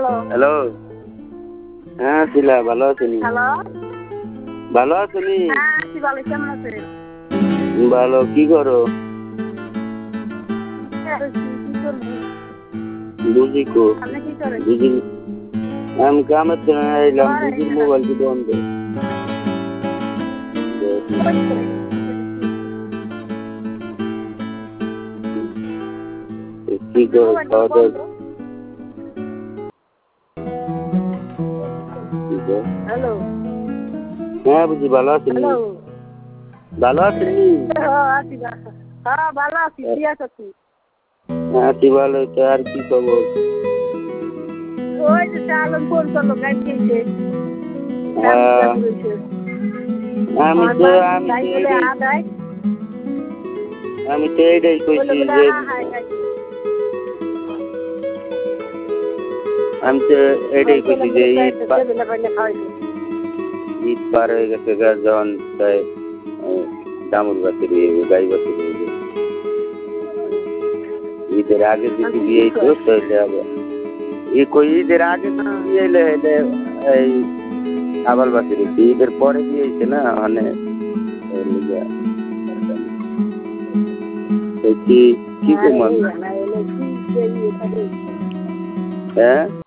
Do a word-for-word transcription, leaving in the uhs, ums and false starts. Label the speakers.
Speaker 1: Hello. হ্যাঁ শিলা, ভালো আছেন?
Speaker 2: হ্যালো।
Speaker 1: ভালো আছেন?
Speaker 2: হ্যাঁ আছি ভালো, কেমন আছেন?
Speaker 1: ভালো। কি করো? বুঝি কো
Speaker 2: আপনি কি করেন?
Speaker 1: বুঝি আমি কামের জন্য এলাম। বুঝির মোবাইল কি বন্ধ? কি করো? খাওয়া দাওয়া?
Speaker 2: হ্যালো।
Speaker 1: হ্যাঁ বুঝি, ভালো আছেন?
Speaker 2: হ্যালো।
Speaker 1: ভালো আছেন?
Speaker 2: আছি হ্যাঁ ভালো আছি। কি আছো তুই?
Speaker 1: আছি ভালো। তো আর কি খবর?
Speaker 2: ওই যে চালন ফোন করলো, গাড়ি দিয়েছে।
Speaker 1: আমি তো আমি তো এটাই আমি তো এটাই কইছি যে আমি তো এটাই কইছি যে ঈদ ঈদ পার হয়ে গেছে, যখন দামুর বাসের গাই বাসের ঈদের আগে যদি বিয়ে হইতো তাহলে আবার ঈদের আগে যদি বিয়ে হইলে হইলে এই আবাল বাসের ঈদের পরে বিয়ে হয়েছে না, মানে কি কি কমান? হ্যাঁ